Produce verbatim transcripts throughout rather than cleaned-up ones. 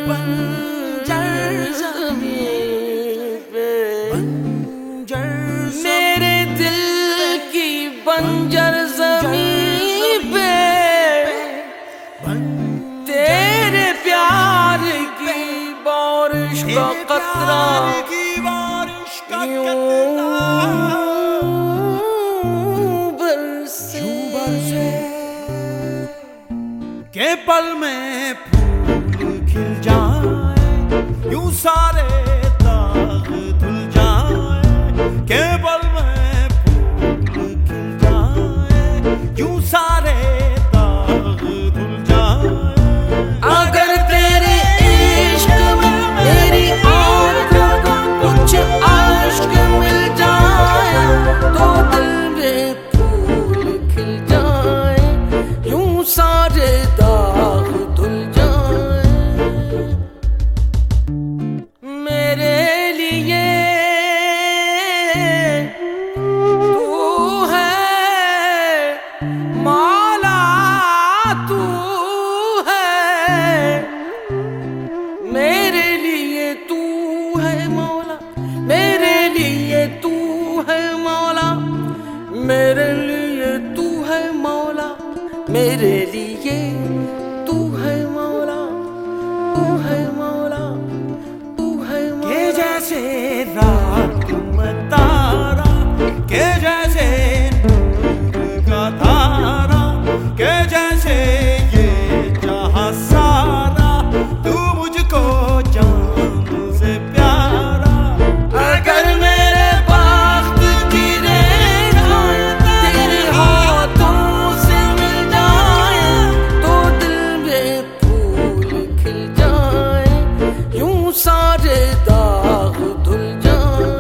बंजर ज़मीं पे, मेरे दिल की बंजर ज़मीं पे तेरे प्यार की बारिश का कतरा के पल में फूल खिल जाए, यूं सारे दाग धुल जाए। के पल में फूल खिल जाए, यूं सारे दाग धुल जाए। अगर तेरे इश्क में मेरी आँखों को कुछ आश्क मिल जाए तो दिल में फूल खिल जाए, यूं सारे दाग धुल जाए। मेरे लिए तू है मौला, तू है मेरे लिए, तू है मौला मेरे लिए, तू है मौला मेरे लिए, तू है मौला मेरे लिए, तू है मौला, तू है मौला, तू है मौला। के जैसे रात में तारा, के जैसे नूर का तारा, के जैसे ये जहां सारा, तू मुझको जान से प्यारा। अगर मेरे बख्त की रेखाएं तेरे हाथों से मिल जाए तो दिल में फूल खिल जाए, यूं सारे दाग धुल जाए।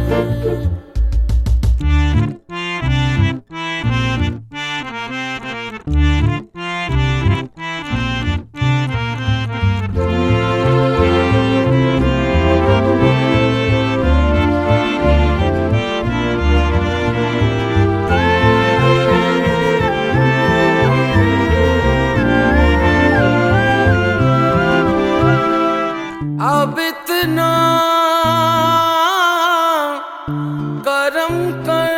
अब इतना करम कर,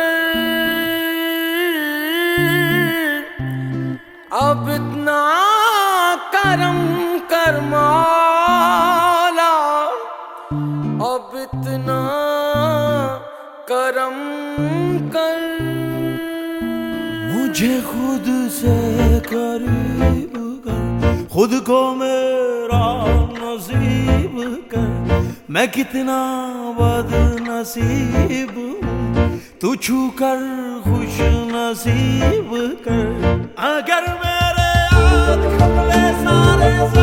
अब इतना करम कर मौला, अब इतना करम कर। मुझे खुद से करीब कर, खुद को मेरा नसीब कर। मैं कितना बदनसीब हूँ, तू छू कर खुश नसीब कर। अगर मेरे याद खपले सारे